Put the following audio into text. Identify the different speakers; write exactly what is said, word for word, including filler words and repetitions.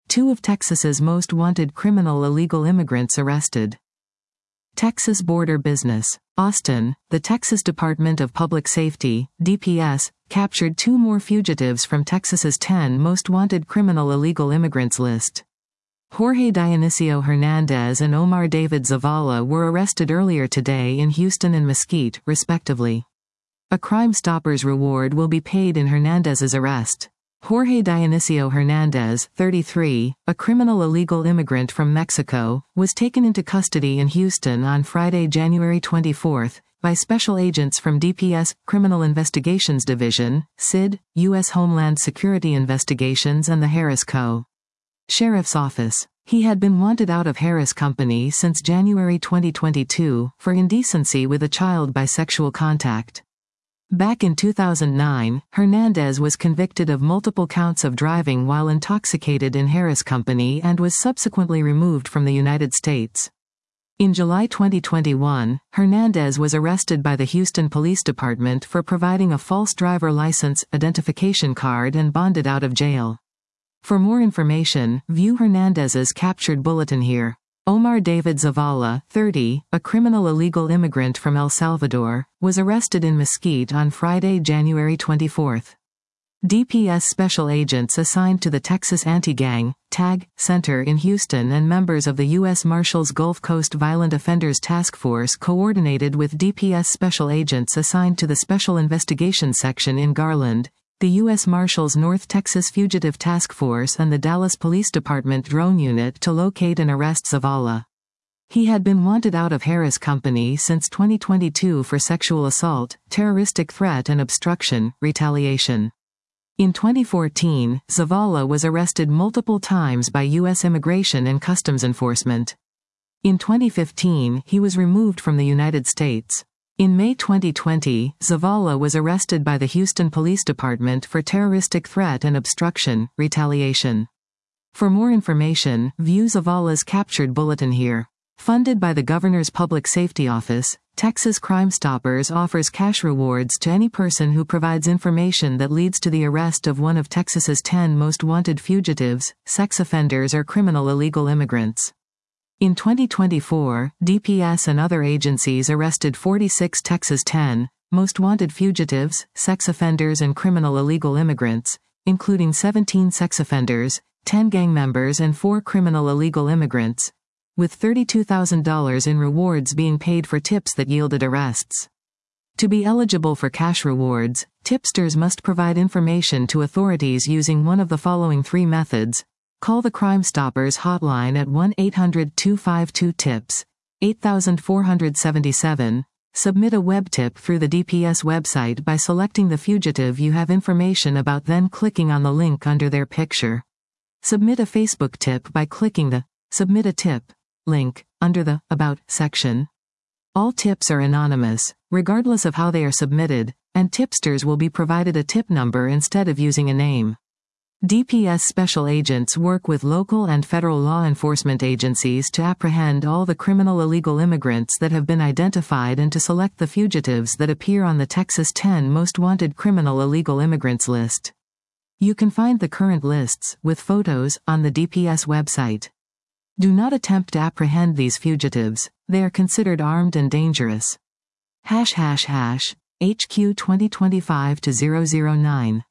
Speaker 1: Two of Texas's most wanted criminal illegal immigrants arrested. Texas border business. Austin, the Texas Department of Public Safety, D P S, captured two more fugitives from Texas's ten most wanted criminal illegal immigrants list. Jorge Dionisio Hernandez and Omar David Zavala were arrested earlier today in Houston and Mesquite, respectively. A Crime Stoppers reward will be paid in Hernandez's arrest. Jorge Dionisio Hernandez, thirty-three, a criminal illegal immigrant from Mexico, was taken into custody in Houston on Friday, January twenty-fourth, by special agents from D P S, Criminal Investigations Division, S I D, U S Homeland Security Investigations and the Harris Co. Sheriff's Office. He had been wanted out of Harris Company since January twenty twenty-two, for indecency with a child by sexual contact. Back in two thousand nine, Hernandez was convicted of multiple counts of driving while intoxicated in Harris Company and was subsequently removed from the United States. In July twenty twenty-one, Hernandez was arrested by the Houston Police Department for providing a false driver license identification card and bonded out of jail. For more information, view Hernandez's captured bulletin here. Omar David Zavala, thirty, a criminal illegal immigrant from El Salvador, was arrested in Mesquite on Friday, January twenty-fourth. D P S special agents assigned to the Texas Anti-Gang (TAG) Center in Houston and members of the U S Marshals Gulf Coast Violent Offenders Task Force coordinated with D P S special agents assigned to the Special Investigations Section in Garland, the U S Marshals North Texas Fugitive Task Force and the Dallas Police Department Drone Unit to locate and arrest Zavala. He had been wanted out of Harris Company since twenty twenty-two for sexual assault, terroristic threat and obstruction, retaliation. In twenty fourteen, Zavala was arrested multiple times by U S Immigration and Customs Enforcement. In twenty fifteen, he was removed from the United States. In May twenty twenty, Zavala was arrested by the Houston Police Department for terroristic threat and obstruction, retaliation. For more information, view Zavala's captured bulletin here. Funded by the Governor's Public Safety Office, Texas Crime Stoppers offers cash rewards to any person who provides information that leads to the arrest of one of Texas's ten most wanted fugitives, sex offenders or criminal illegal immigrants. In twenty twenty-four, D P S and other agencies arrested forty-six Texas ten most wanted fugitives, sex offenders and criminal illegal immigrants, including seventeen sex offenders, ten gang members and four criminal illegal immigrants, with thirty-two thousand dollars in rewards being paid for tips that yielded arrests. To be eligible for cash rewards, tipsters must provide information to authorities using one of the following three methods. Call the Crime Stoppers hotline at one eight hundred two five two TIPS, eight four seven seven, submit a web tip through the D P S website by selecting the fugitive you have information about, then clicking on the link under their picture. Submit a Facebook tip by clicking the Submit a Tip link under the About section. All tips are anonymous, regardless of how they are submitted, and tipsters will be provided a tip number instead of using a name. D P S special agents work with local and federal law enforcement agencies to apprehend all the criminal illegal immigrants that have been identified and to select the fugitives that appear on the Texas ten most wanted criminal illegal immigrants list. You can find the current lists, with photos, on the D P S website. Do not attempt to apprehend these fugitives, they are considered armed and dangerous. Hash hash hash, H Q twenty twenty-five to zero zero nine.